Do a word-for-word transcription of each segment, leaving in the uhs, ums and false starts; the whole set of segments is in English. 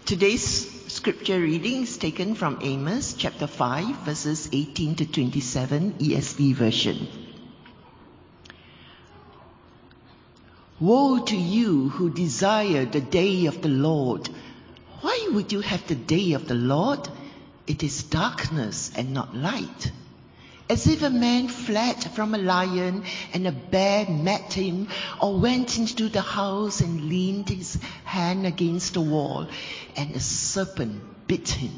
Today's scripture reading is taken from Amos chapter five, verses eighteen to twenty-seven, E S V version. Woe to you who desire the day of the Lord. Why would you have the day of the Lord? It is darkness and not light. As if a man fled from a lion and a bear met him, or went into the house and leaned his hand against the wall, and a serpent bit him.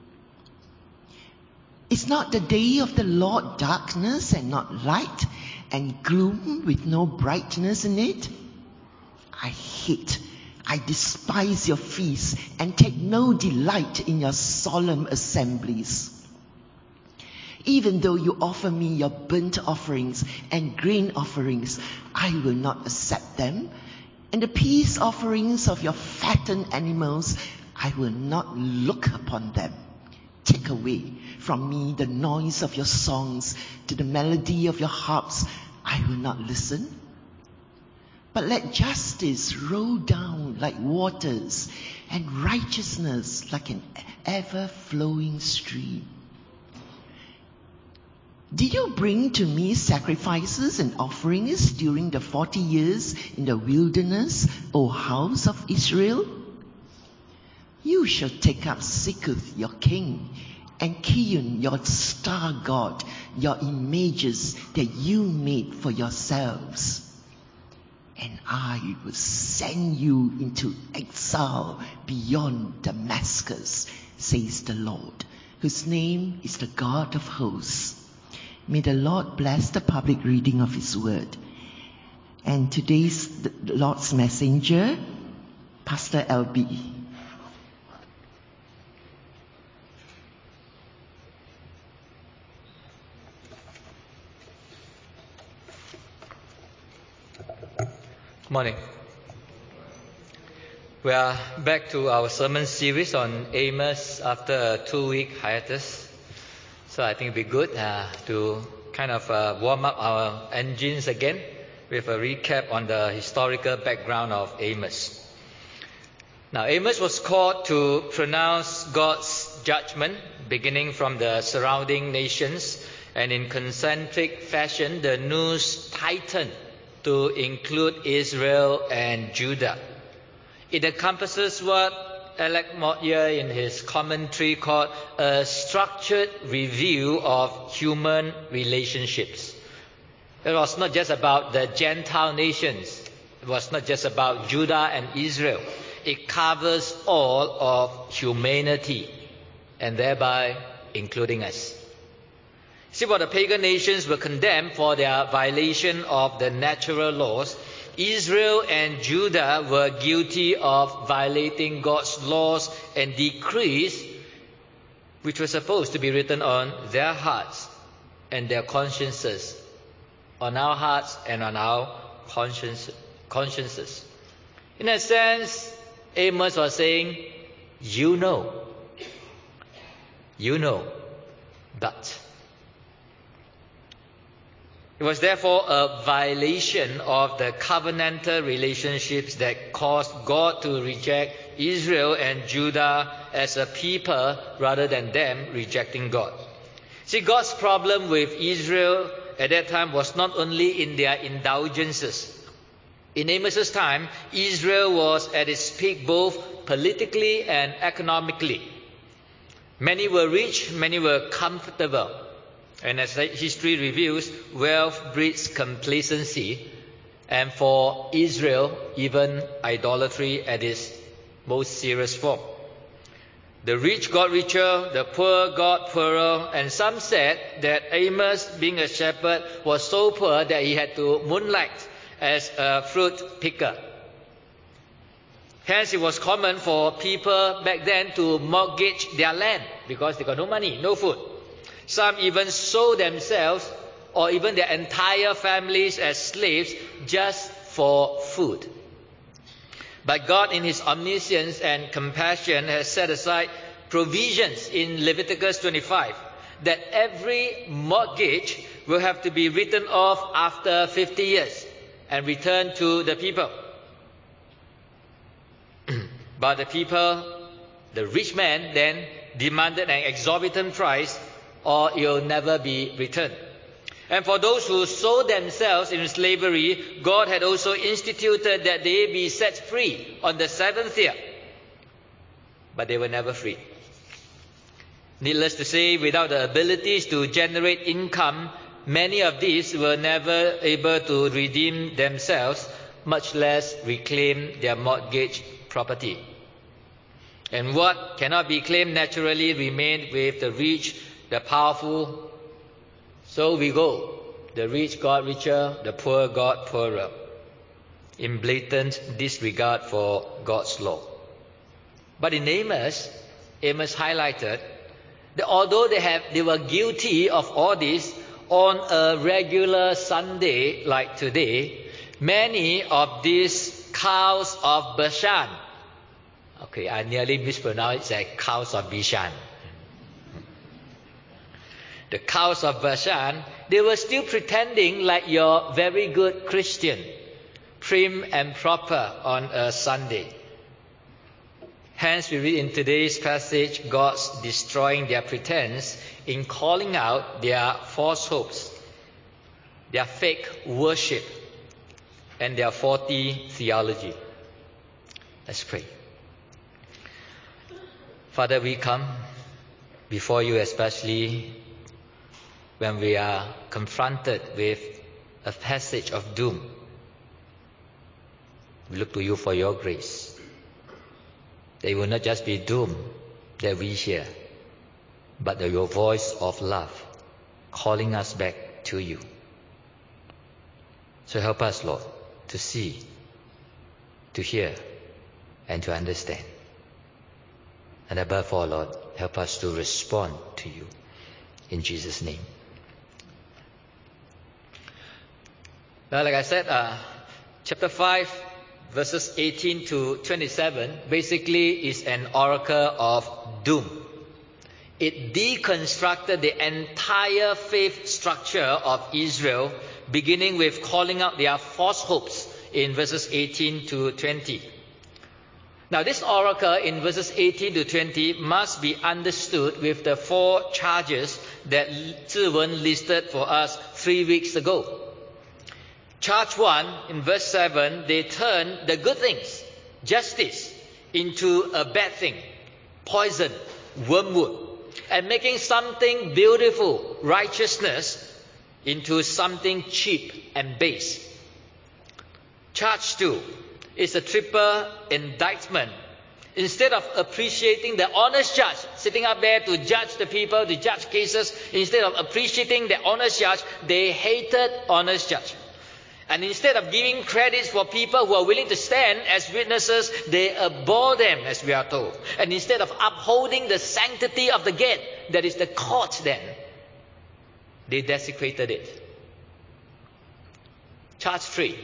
Is not the day of the Lord darkness and not light, and gloom with no brightness in it? I hate, I despise your feasts, and take no delight in your solemn assemblies. Even though you offer me your burnt offerings and grain offerings, I will not accept them. And the peace offerings of your fattened animals, I will not look upon them. Take away from me the noise of your songs, to the melody of your harps, I will not listen. But let justice roll down like waters, and righteousness like an ever-flowing stream. Did you bring to me sacrifices and offerings during the forty years in the wilderness, O house of Israel? You shall take up Sikkuth your king, and Kiyun your star god, your images that you made for yourselves. And I will send you into exile beyond Damascus, says the Lord, whose name is the God of hosts. May the Lord bless the public reading of His word. And today's the Lord's messenger, Pastor L B. Morning. We are back to our sermon series on Amos after a two-week hiatus. So I think it'd be good uh, to kind of uh, warm up our engines again with a recap on the historical background of Amos. Now, Amos was called to pronounce God's judgment, beginning from the surrounding nations, and in concentric fashion, the news tightened to include Israel and Judah. It encompasses what Alec Motyer in his commentary called a structured review of human relationships. It was not just about the Gentile nations. It was not just about Judah and Israel. It covers all of humanity, and thereby including us. See, while the pagan nations were condemned for their violation of the natural laws, Israel and Judah were guilty of violating God's laws and decrees, which were supposed to be written on their hearts and their consciences, on our hearts and on our conscience, consciences. In a sense, Amos was saying, you know, you know, but. It was therefore a violation of the covenantal relationships that caused God to reject Israel and Judah as a people rather than them rejecting God. See, God's problem with Israel at that time was not only in their indulgences. In Amos's time, Israel was at its peak both politically and economically. Many were rich, many were comfortable. And as history reveals, wealth breeds complacency, and for Israel, even idolatry at its most serious form. The rich got richer, the poor got poorer, and some said that Amos, being a shepherd, was so poor that he had to moonlight as a fruit picker. Hence, it was common for people back then to mortgage their land because they got no money, no food. Some even sold themselves or even their entire families as slaves just for food. But God, in His omniscience and compassion, has set aside provisions in Leviticus twenty-five that every mortgage will have to be written off after fifty years and returned to the people. But the people The rich man then demanded an exorbitant price, or it will never be returned. And for those who sold themselves in slavery, God had also instituted that they be set free on the seventh year. But they were never free. Needless to say, without the abilities to generate income, many of these were never able to redeem themselves, much less reclaim their mortgaged property. And what cannot be claimed naturally remained with the rich, the powerful. So we go. The rich got richer, the poor got poorer, in blatant disregard for God's law. But in Amos, Amos highlighted that although they have they were guilty of all this, on a regular Sunday like today, many of these cows of Bashan, okay, I nearly mispronounced it as cows of Bishan. The cows of Bashan, they were still pretending like you're very good Christian, prim and proper on a Sunday. Hence, we read in today's passage, God's destroying their pretense in calling out their false hopes, their fake worship, and their faulty theology. Let's pray. Father, we come before you especially when we are confronted with a passage of doom. We look to you for your grace. That it will not just be doom that we hear, but that your voice of love calling us back to you. So help us, Lord, to see, to hear, and to understand. And above all, Lord, help us to respond to you. In Jesus' name. Now, like I said, uh, chapter five, verses eighteen to twenty-seven, basically is an oracle of doom. It deconstructed the entire faith structure of Israel, beginning with calling out their false hopes in verses eighteen to twenty. Now, this oracle in verses eighteen to twenty must be understood with the four charges that Zhiwen listed for us three weeks ago. Charge one, in verse seven, they turn the good things, justice, into a bad thing, poison, wormwood, and making something beautiful, righteousness, into something cheap and base. Charge two is a triple indictment. Instead of appreciating the honest judge sitting up there to judge the people, to judge cases, instead of appreciating the honest judge, they hated honest judge. And instead of giving credits for people who are willing to stand as witnesses, they abhor them, as we are told. And instead of upholding the sanctity of the gate, that is the court then, they desecrated it. Charge three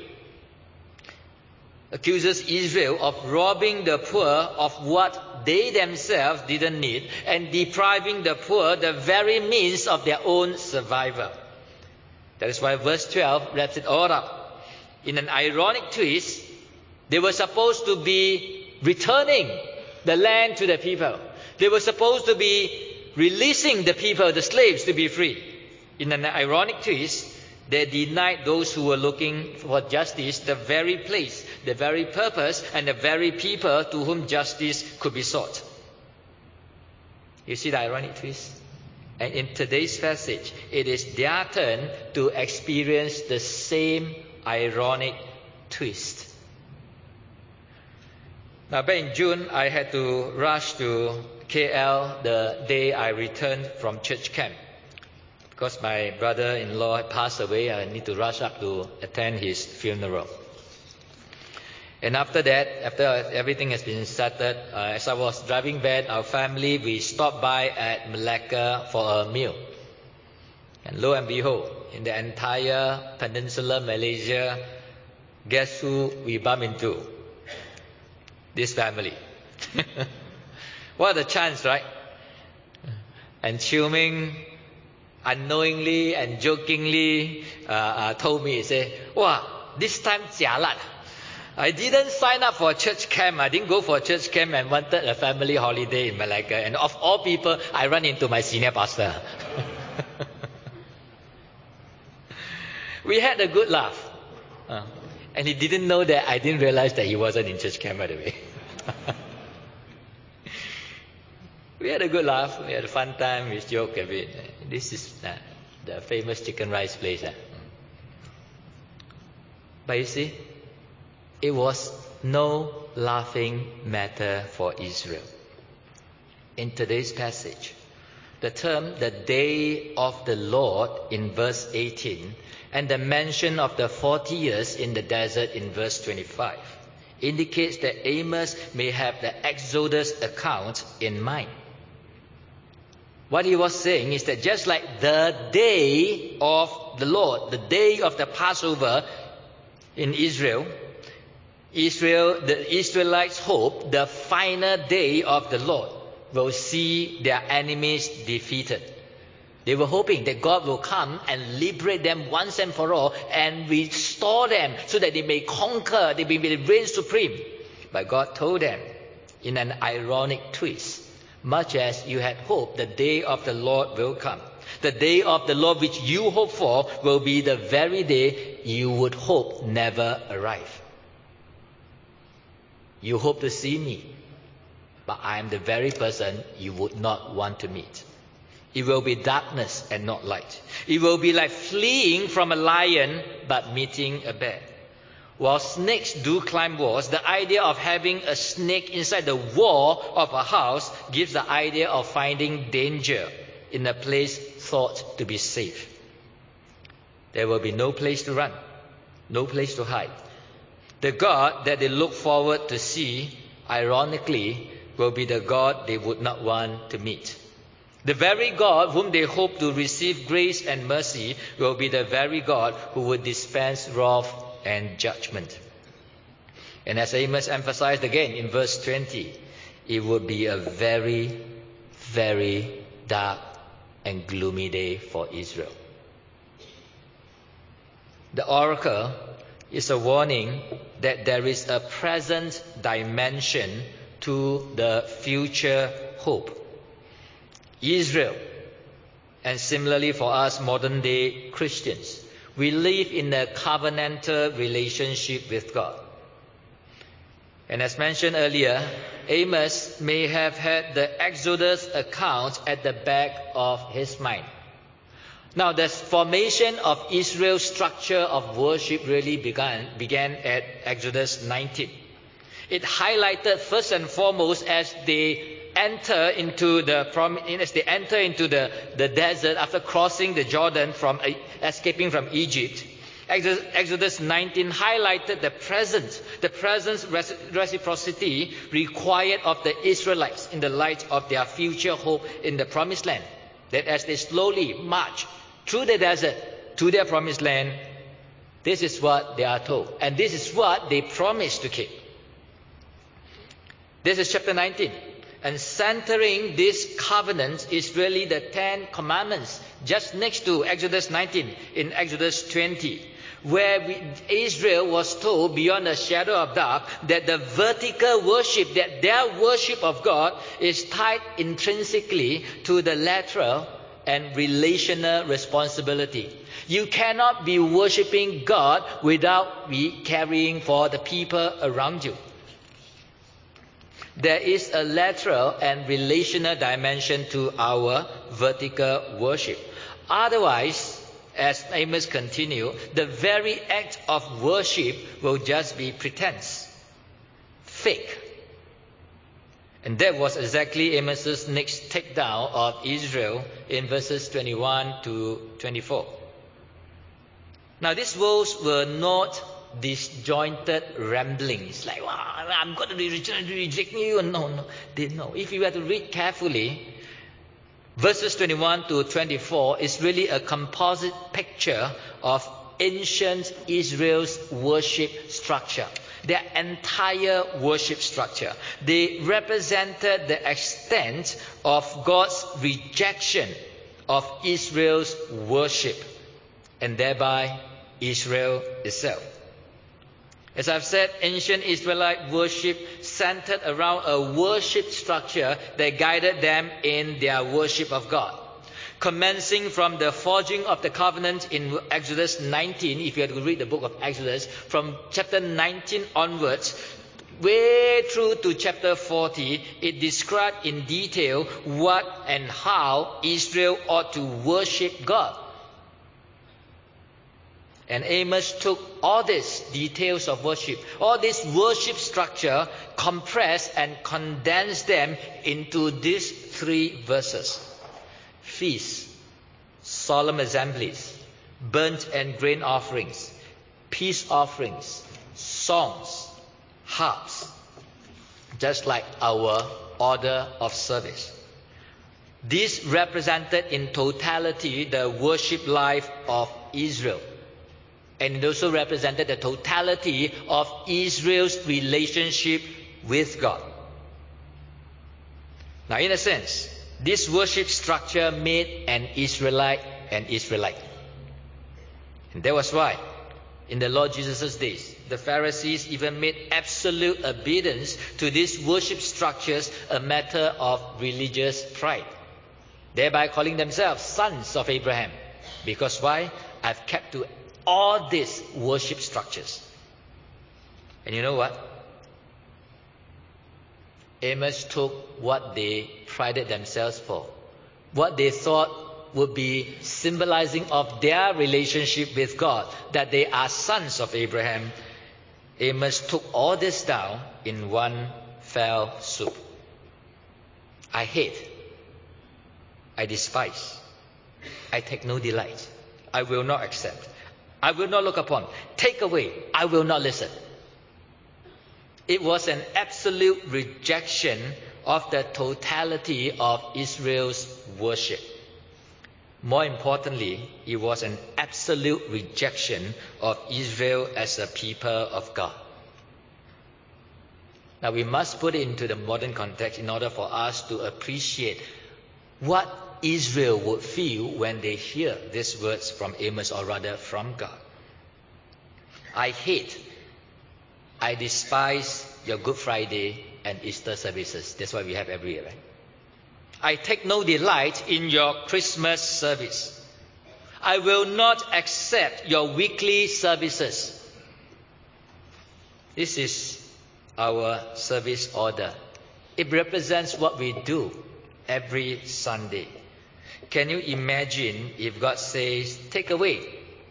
accuses Israel of robbing the poor of what they themselves didn't need and depriving the poor the very means of their own survival. That is why verse twelve wraps it all up. In an ironic twist, they were supposed to be returning the land to the people. They were supposed to be releasing the people, the slaves, to be free. In an ironic twist, they denied those who were looking for justice the very place, the very purpose, and the very people to whom justice could be sought. You see the ironic twist? And in today's passage, it is their turn to experience the same ironic twist. Now, back in June, I had to rush to K L the day I returned from church camp. Because my brother-in-law had passed away, I need to rush up to attend his funeral. And after that, after everything has been settled, uh, as I was driving back, our family, we stopped by at Malacca for a meal. And lo and behold, in the entire Peninsular Malaysia, guess who we bump into? This family. What a chance, right? And Chiu Ming unknowingly and jokingly uh, uh, told me, he said, "Wow, this time jialat. I didn't sign up for a church camp. I didn't go for a church camp and wanted a family holiday in Malacca. And of all people, I run into my senior pastor. We had a good laugh. Uh, and he didn't know that I didn't realize that he wasn't in church camp, by the way. We had a good laugh. We had a fun time. We joked a bit. This is uh, the famous chicken rice place. Uh. But you see, it was no laughing matter for Israel. In today's passage, the term the day of the Lord in verse eighteen and the mention of the forty years in the desert in verse twenty-five indicates that Amos may have the Exodus account in mind. What he was saying is that just like the day of the Lord, the day of the Passover in Israel, Israel, the Israelites hope the final day of the Lord will see their enemies defeated. They were hoping that God will come and liberate them once and for all and restore them so that they may conquer, they may reign supreme. But God told them in an ironic twist, much as you had hoped, the day of the Lord will come. The day of the Lord which you hope for will be the very day you would hope never arrive. You hope to see me, but I am the very person you would not want to meet. It will be darkness and not light. It will be like fleeing from a lion but meeting a bear. While snakes do climb walls, the idea of having a snake inside the wall of a house gives the idea of finding danger in a place thought to be safe. There will be no place to run, no place to hide. The God that they look forward to see, ironically, will be the God they would not want to meet. The very God whom they hope to receive grace and mercy will be the very God who would dispense wrath and judgment. And as Amos emphasized again in verse twenty, it would be a very, very dark and gloomy day for Israel. The oracle is a warning that there is a present dimension to the future hope. Israel, and similarly for us modern day Christians, we live in a covenantal relationship with God. And as mentioned earlier, Amos may have had the Exodus account at the back of his mind. Now, the formation of Israel's structure of worship really began, began at Exodus nineteen. It highlighted first and foremost as they enter into the as they enter into the, the desert after crossing the Jordan from escaping from Egypt. Exodus nineteen highlighted the present, the present reciprocity required of the Israelites in the light of their future hope in the Promised Land. That as they slowly march through the desert to their Promised Land, this is what they are told, and this is what they promised to keep. This is chapter nineteen. And centering this covenant is really the Ten Commandments, just next to Exodus nineteen in Exodus twenty, where we, Israel was told beyond a shadow of doubt that the vertical worship, that their worship of God is tied intrinsically to the lateral and relational responsibility. You cannot be worshiping God without be caring for the people around you. There is a lateral and relational dimension to our vertical worship. Otherwise, as Amos continues, the very act of worship will just be pretense, fake. And that was exactly Amos's next takedown of Israel in verses twenty-one to twenty-four. Now, these words were not disjointed ramblings like, wow, I'm going to reject you. No, no. They know. If you were to read carefully, verses twenty-one to twenty-four is really a composite picture of ancient Israel's worship structure. Their entire worship structure. They represented the extent of God's rejection of Israel's worship, and thereby Israel itself. As I've said, ancient Israelite worship centered around a worship structure that guided them in their worship of God. Commencing from the forging of the covenant in Exodus nineteen, if you had to read the book of Exodus, from chapter nineteen onwards, way through to chapter forty, it described in detail what and how Israel ought to worship God. And Amos took all these details of worship, all this worship structure, compressed and condensed them into these three verses. Feasts, solemn assemblies, burnt and grain offerings, peace offerings, songs, harps, just like our order of service. This represented in totality the worship life of Israel. And it also represented the totality of Israel's relationship with God. Now, in a sense, this worship structure made an Israelite an Israelite. And that was why, in the Lord Jesus' days, the Pharisees even made absolute obedience to these worship structures a matter of religious pride, thereby calling themselves sons of Abraham. Because why? I've kept to all these worship structures. And you know what? Amos took what they prided themselves for, what they thought would be symbolizing of their relationship with God, that they are sons of Abraham. Amos took all this down in one fell swoop. I hate, I despise, I take no delight, I will not accept, I will not look upon, take away, I will not listen. It was an absolute rejection of the totality of Israel's worship. More importantly, it was an absolute rejection of Israel as a people of God. Now we must put it into the modern context in order for us to appreciate what Israel would feel when they hear these words from Amos, or rather from God. I hate, I despise your Good Friday and Easter services. That's what we have every year, right? I take no delight in your Christmas service. I will not accept your weekly services. This is our service order. It represents what we do every Sunday. Can you imagine if God says, take away?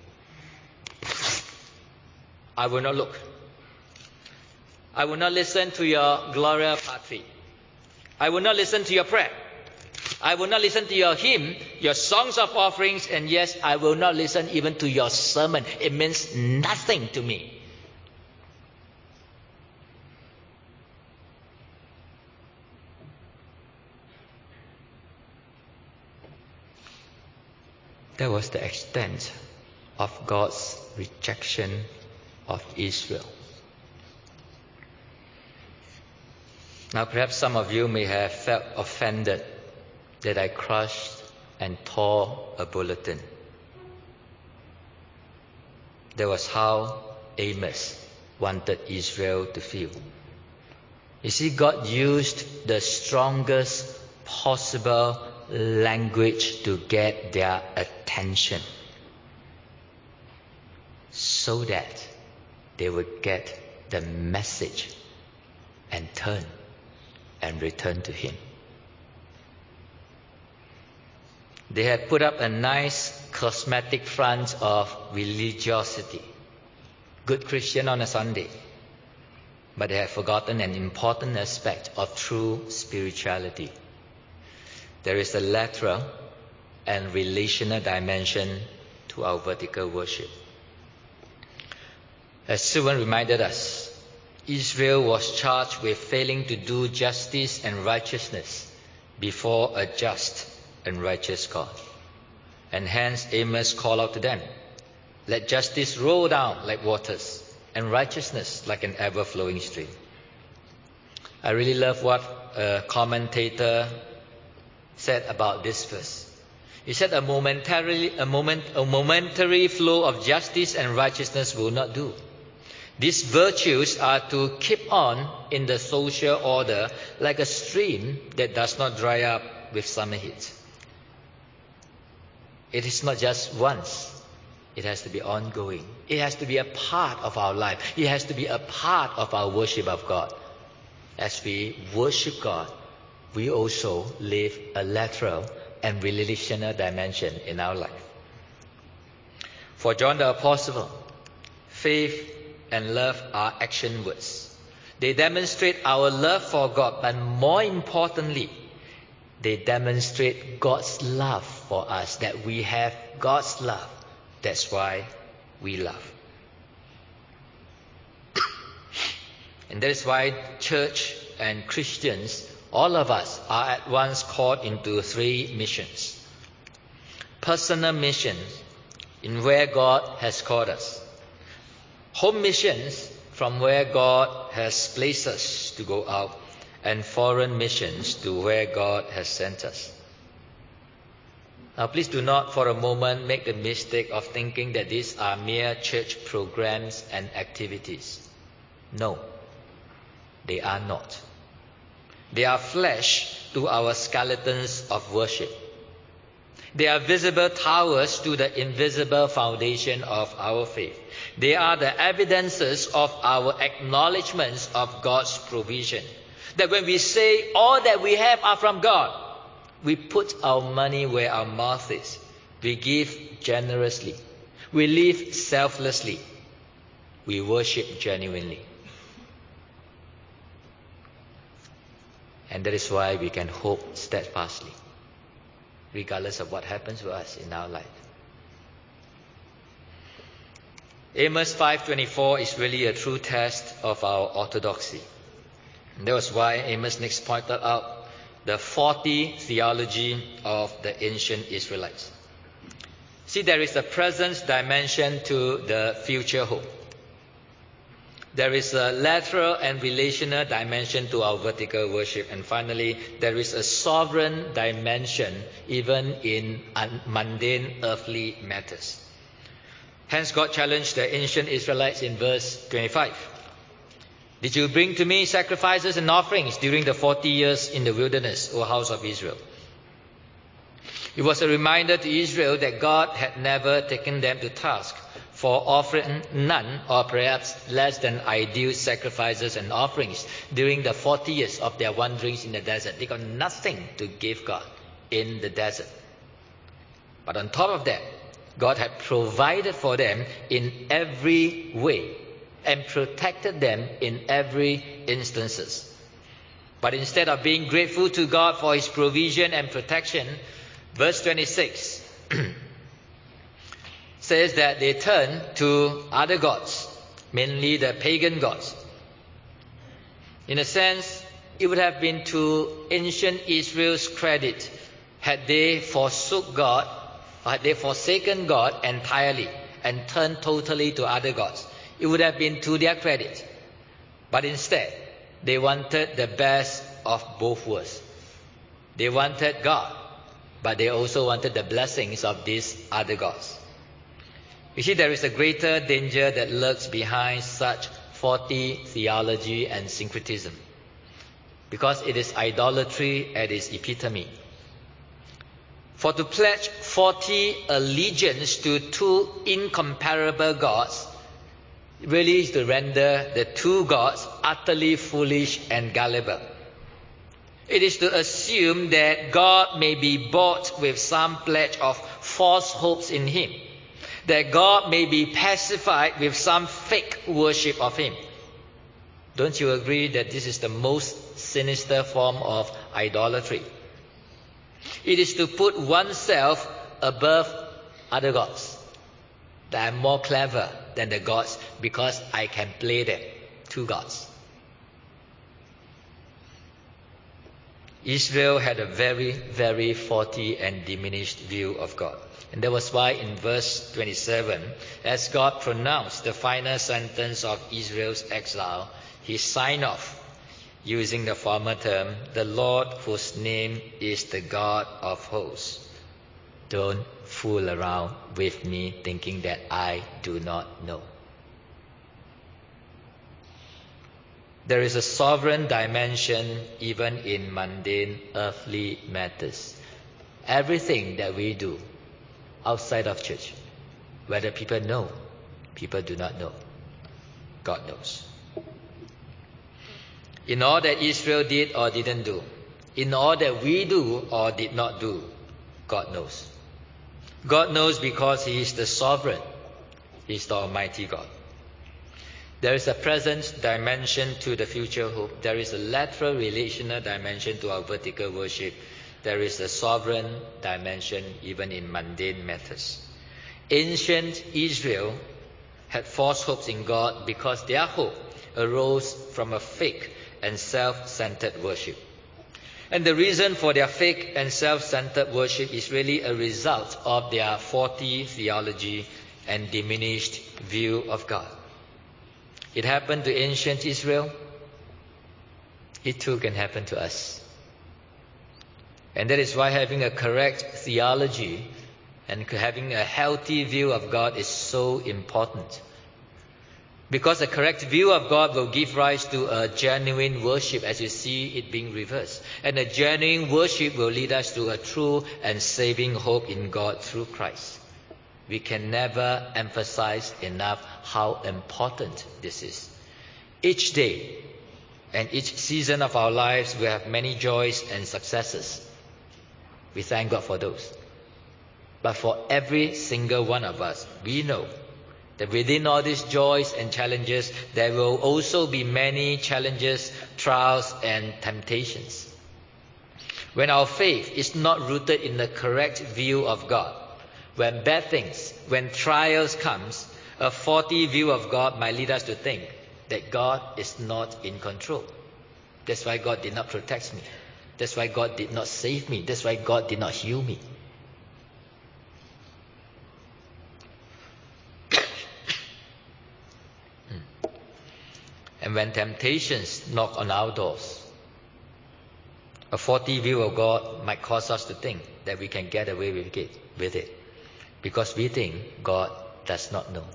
I will not look. I will not listen to your Gloria Patri. I will not listen to your prayer. I will not listen to your hymn, your songs of offerings, and yes, I will not listen even to your sermon. It means nothing to me. That was the extent of God's rejection of Israel. Now perhaps some of you may have felt offended that I crushed and tore a bulletin. That was how Amos wanted Israel to feel. You see, God used the strongest possible language to get their attention, so that they would get the message and turn and return to Him. They had put up a nice cosmetic front of religiosity, good Christian on a Sunday, but they had forgotten an important aspect of true spirituality. There is a lateral and relational dimension to our vertical worship. As Suwan reminded us, Israel was charged with failing to do justice and righteousness before a just and righteous God. And hence Amos called out to them, let justice roll down like waters, and righteousness like an ever-flowing stream. I really love what a commentator said about this verse. He said a momentarily a moment a momentary flow of justice and righteousness will not do. These virtues are to keep on in the social order like a stream that does not dry up with summer heat. It is not just once. It has to be ongoing. It has to be a part of our life. It has to be a part of our worship of God. As we worship God, we also live a lateral and relational dimension in our life. For John the Apostle, faith and love are action words. They demonstrate our love for God, but more importantly, they demonstrate God's love for us, that we have God's love. That's why we love. And that is why church and Christians, all of us, are at once called into three missions. Personal missions, in where God has called us. Home missions, from where God has placed us to go out. And foreign missions, to where God has sent us. Now please do not for a moment make the mistake of thinking that these are mere church programs and activities. No, they are not. They are flesh to our skeletons of worship. They are visible towers to the invisible foundation of our faith. They are the evidences of our acknowledgements of God's provision. That when we say all that we have are from God, we put our money where our mouth is. We give generously. We live selflessly. We worship genuinely. And that is why we can hope steadfastly, regardless of what happens to us in our life. Amos five twenty-four is really a true test of our orthodoxy. And that was why Amos next pointed out the faulty theology of the ancient Israelites. See, there is a present dimension to the future hope. There is a lateral and relational dimension to our vertical worship. And finally, there is a sovereign dimension even in mundane earthly matters. Hence, God challenged the ancient Israelites in verse twenty-five. Did you bring to me sacrifices and offerings during the forty years in the wilderness, O house of Israel? It was a reminder to Israel that God had never taken them to task for offering none or perhaps less than ideal sacrifices and offerings during the forty years of their wanderings in the desert. They got nothing to give God in the desert. But on top of that, God had provided for them in every way and protected them in every instances. But instead of being grateful to God for His provision and protection, verse twenty-six says that they turned to other gods, mainly the pagan gods. In a sense, it would have been to ancient Israel's credit had they forsook God, or had they forsaken God entirely and turned totally to other gods. It would have been to their credit. But instead, they wanted the best of both worlds. They wanted God, but they also wanted the blessings of these other gods. You see, there is a greater danger that lurks behind such faulty theology and syncretism, because it is idolatry at its epitome. For to pledge faulty allegiance to two incomparable gods really is to render the two gods utterly foolish and gullible. It is to assume that God may be bought with some pledge of false hopes in Him, that God may be pacified with some fake worship of Him. Don't you agree that this is the most sinister form of idolatry? It is to put oneself above other gods. That I'm more clever than the gods because I can play them, two gods. Israel had a very, very faulty and diminished view of God. And that was why in verse twenty-seven, as God pronounced the final sentence of Israel's exile, He signed off using the former term, the Lord whose name is the God of hosts. Don't fool around with me thinking that I do not know. There is a sovereign dimension even in mundane earthly matters. Everything that we do outside of church, whether people know, people do not know, God knows. In all that Israel did or didn't do, in all that we do or did not do, God knows. God knows because He is the sovereign. He is the Almighty God. There is a present dimension to the future hope. There is a lateral relational dimension to our vertical worship. There is a sovereign dimension even in mundane matters. Ancient Israel had false hopes in God because their hope arose from a fake and self-centered worship. And the reason for their fake and self-centered worship is really a result of their faulty theology and diminished view of God. It happened to ancient Israel. It too can happen to us. And that is why having a correct theology and having a healthy view of God is so important. Because a correct view of God will give rise to a genuine worship, as you see it being reversed. And a genuine worship will lead us to a true and saving hope in God through Christ. We can never emphasize enough how important this is. Each day and each season of our lives, we have many joys and successes. We thank God for those. But for every single one of us, we know that within all these joys and challenges, there will also be many challenges, trials, and temptations. When our faith is not rooted in the correct view of God, when bad things, when trials comes, a faulty view of God might lead us to think that God is not in control. That's why God did not protect me. That's why God did not save me. That's why God did not heal me. And when temptations knock on our doors, a faulty view of God might cause us to think that we can get away with it, with it because we think God does not know.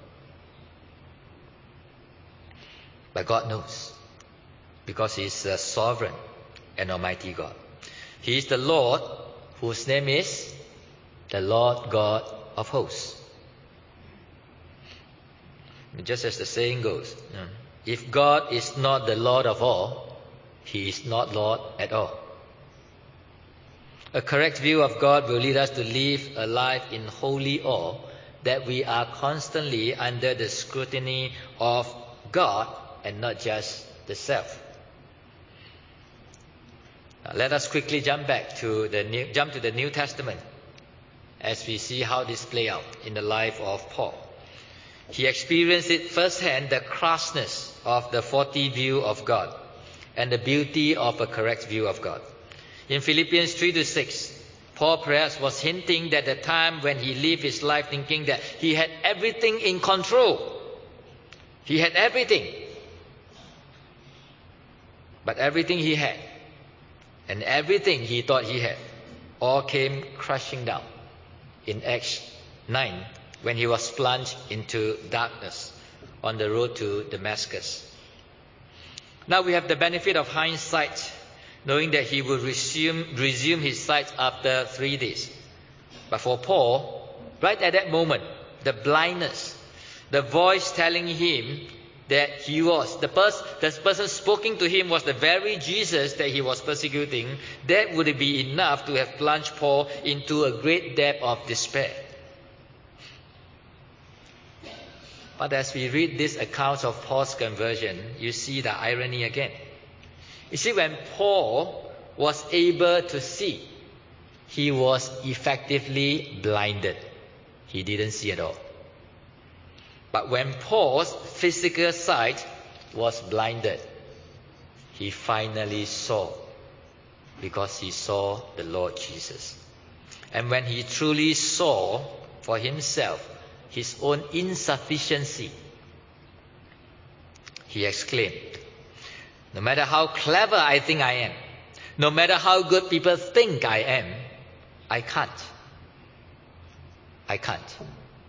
But God knows, because He is a sovereign and almighty God. He is the Lord, whose name is the Lord God of hosts. Just as the saying goes, if God is not the Lord of all, He is not Lord at all. A correct view of God will lead us to live a life in holy awe, that we are constantly under the scrutiny of God and not just the self. Now, let us quickly jump back to the new, jump to the New Testament as we see how this play out in the life of Paul. He experienced it firsthand, the crassness of the faulty view of God and the beauty of a correct view of God. In Philippians three to six, Paul perhaps was hinting that the time when he lived his life thinking that he had everything in control. He had everything. But everything he had and everything he thought he had all came crashing down in Acts nine when he was plunged into darkness on the road to Damascus. Now we have the benefit of hindsight, knowing that he would resume, resume his sight after three days. But for Paul, right at that moment, the blindness, the voice telling him that he was, the, pers- the person speaking to him was the very Jesus that he was persecuting, that would be enough to have plunged Paul into a great depth of despair. But as we read these accounts of Paul's conversion, you see the irony again. You see, when Paul was able to see, he was effectively blinded. He didn't see at all. But when Paul's physical sight was blinded, he finally saw, because he saw the Lord Jesus. And when he truly saw for himself his own insufficiency, he exclaimed, "No matter how clever I think I am, no matter how good people think I am, I can't. I can't."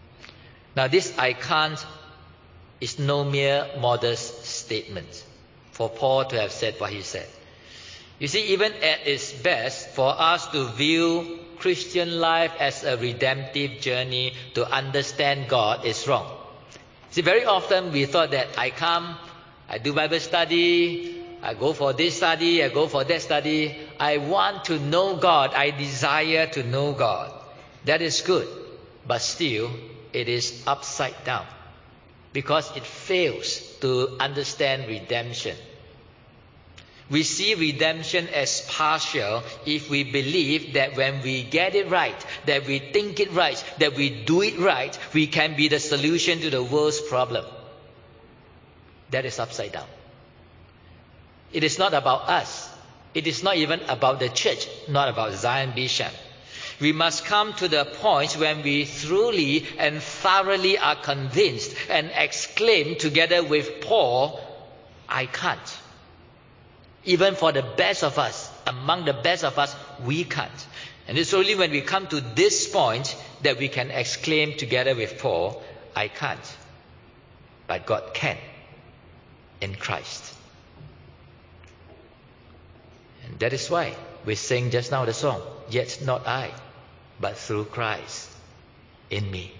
Now this "I can't" is no mere modest statement. for Paul to have said what he said. You see, even at its best, for us to view Christian life as a redemptive journey to understand God is wrong. See, very often we thought that I come, I do Bible study, I go for this study, I go for that study. I want to know God. I desire to know God. That is good. But still, it is upside down. Because it fails to understand redemption. We see redemption as partial if we believe that when we get it right, that we think it right, that we do it right, we can be the solution to the world's problem. That is upside down. It is not about us. It is not even about the church, not about Zion Bishop. We must come to the point when we truly and thoroughly are convinced and exclaim together with Paul, I can't. Even for the best of us, among the best of us, we can't. And it's only when we come to this point that we can exclaim together with Paul, I can't. But God can in Christ. And that is why we sing just now the song, yet not I, but through Christ in me.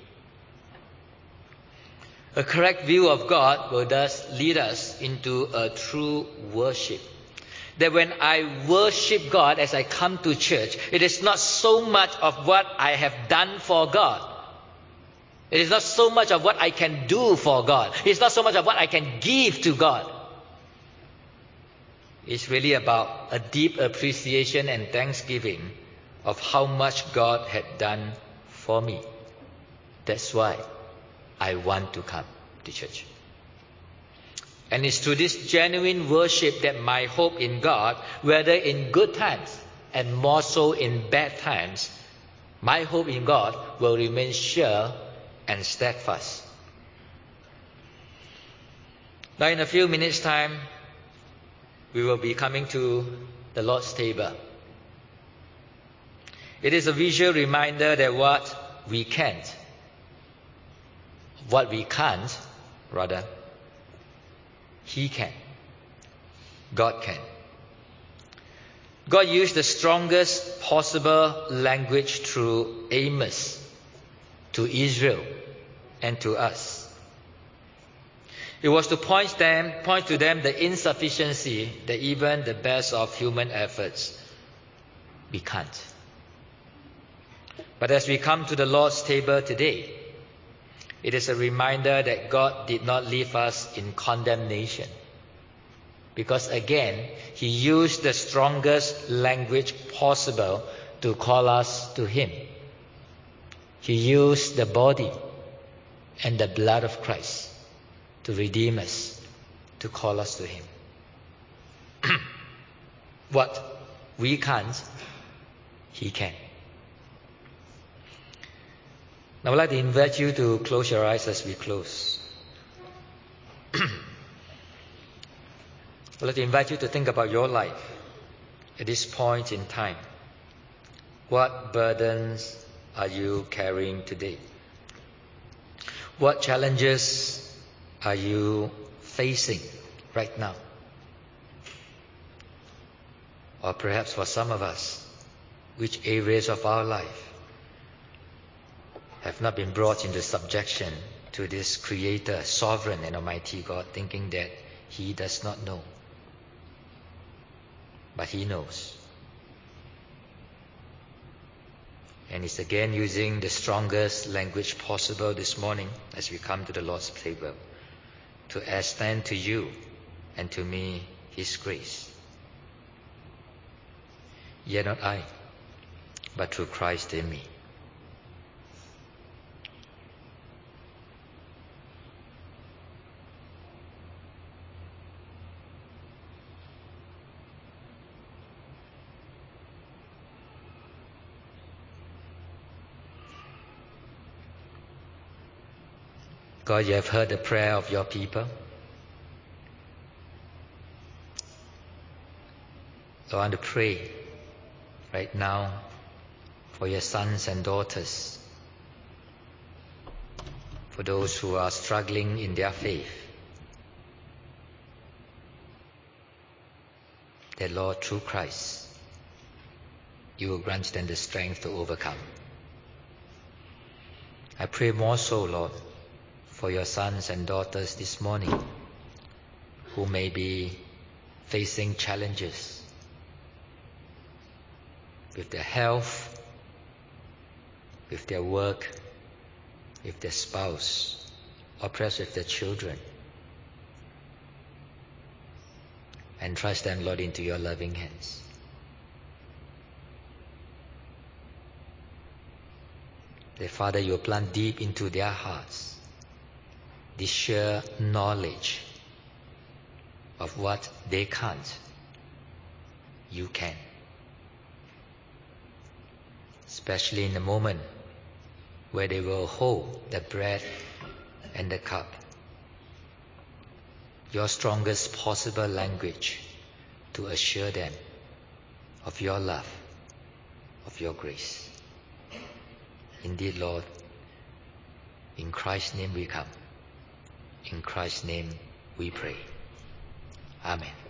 A correct view of God will thus lead us into a true worship. That when I worship God as I come to church, it is not so much of what I have done for God. It is not so much of what I can do for God. It is not so much of what I can give to God. It's really about a deep appreciation and thanksgiving of how much God had done for me. That's why I want to come to church. And it's through this genuine worship that my hope in God, whether in good times and more so in bad times, my hope in God will remain sure and steadfast. Now in a few minutes' time, we will be coming to the Lord's table. It is a visual reminder that what we can't, what we can't, rather, He can. God can. God used the strongest possible language through Amos to Israel and to us. It was to point them, point to them the insufficiency that even the best of human efforts, we can't. But as we come to the Lord's table today, it is a reminder that God did not leave us in condemnation. Because again, He used the strongest language possible to call us to Him. He used the body and the blood of Christ to redeem us, to call us to Him. What we can't, He can. Now I'd like to invite you to close your eyes as we close. I'd like to invite you to think about your life at this point in time. What burdens are you carrying today? What challenges are you facing right now? Or perhaps for some of us, which areas of our life have not been brought into subjection to this Creator, Sovereign and Almighty God, thinking that He does not know. But He knows. And He's again using the strongest language possible this morning as we come to the Lord's table to extend to you and to me His grace. Yet not I, but through Christ in me. God, you have heard the prayer of your people. I want to pray right now for your sons and daughters, for those who are struggling in their faith. that, Lord, through Christ, you will grant them the strength to overcome. I pray more so, Lord, for your sons and daughters this morning who may be facing challenges with their health, with their work, with their spouse, or perhaps with their children. And trust them, Lord, into your loving hands. That, Father, you will plant deep into their hearts this sheer knowledge of what they can't, you can. Especially in the moment where they will hold the bread and the cup, your strongest possible language to assure them of your love, of your grace. Indeed, Lord, in Christ's name we come. In Christ's name we pray. Amen.